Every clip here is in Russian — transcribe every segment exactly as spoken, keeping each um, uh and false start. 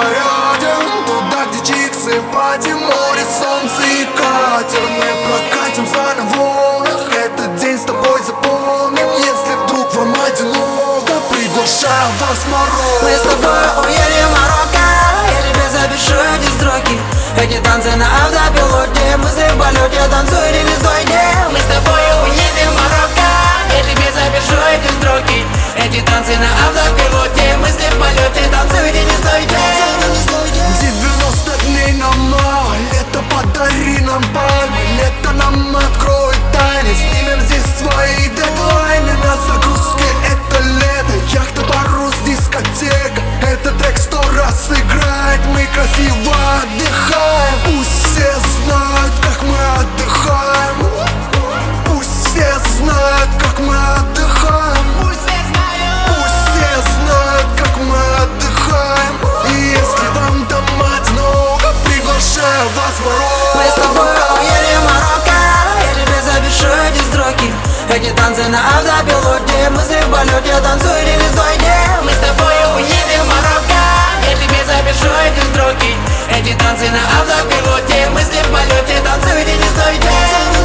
поедем туда, где чиксы, пати, море, солнце и катер. Мы прокатимся на волнах, этот день с тобой запомним. Если вдруг вам одиноко, приглашаю вас в Марокко. Мы с тобой уедем в Марокко, я тебе запишу эти строки. Эти танцы на автопилоте, мысли в полете, танцуй или не стойте. Мы с тобой уедем в Марокко, я тебе запишу эти строки. Эти танцы на автопилоте, мысли в полете, танцуйте, не стойте. девяносто дней нам мало, лето подари нам пальмы. Лето нам откроет тайны, снимем здесь свои дедлайны. На загрузке это лето, яхта, парус, дискотека. Этот трек сто раз играет, мы красиво отдыхаем. Пусть все знают, как мы отдыхаем. Пусть все знают, как мы отдыхаем. Пусть все знают, как мы отдыхаем. И если вам там одиноко, приглашаю вас в Марокко. Мы с тобой уедем в Марокко, я тебе запишу эти строки. Эти танцы на автопилоте, мысли в полете, танцуй или не стойте. Мы с тобой уедем в Марокко, я тебе запишу эти строки. Эти танцы на автопилоте, мысли в полете, танцуйте, не стойте.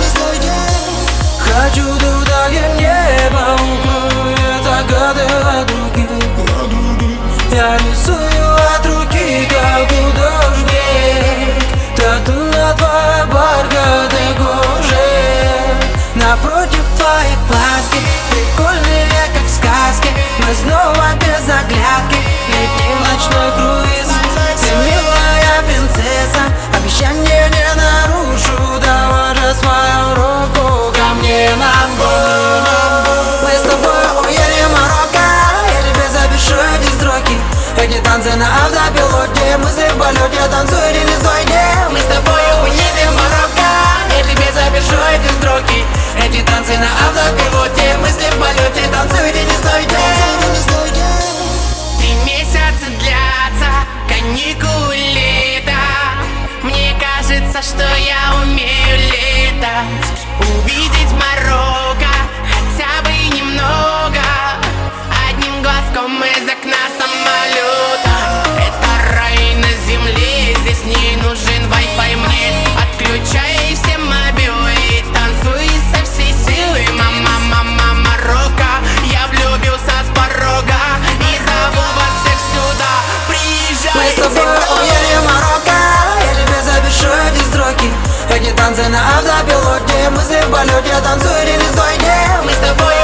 Хочу туда, где небо укроет загады от руки. Я рисую от руки, как художник, тату на твоей бархатной коже. Напротив твоих глазки, прикольные, как в сказке. Мы снова без оглядки, летний ночной круиз. Ты милая принцесса, обещание не нарушу. Давай же свою руку ко мне на бок. Мы с тобой уедем в Марокко, я тебе запишу эти строки. Эти танцы на автопилоте, мысли в полете, танцуй или не стойте. Мы с тобой уедем в Марокко, я тебе запишу эти строки. Эти танцы на автопилоте, мысли в полете, танцуйте, не стойте. Три месяца длятся каникулы лета. Мне кажется, что я умею летать. Увидеть Марокко хотя бы немного, одним глазком из окна самолета. Это рай на земле, здесь не нужен Wi-Fi мне. Отключай все мобилы и танцуй со всей силы. Мама, мама, Марокко, я влюбился с порога и зову вас всех сюда, приезжайте. Мы с тобой уедем в Марокко, я тебе запишу эти строки. Эти танцы на автопилоте, мысли в полете, танцуй или не стойте. Мы с тобой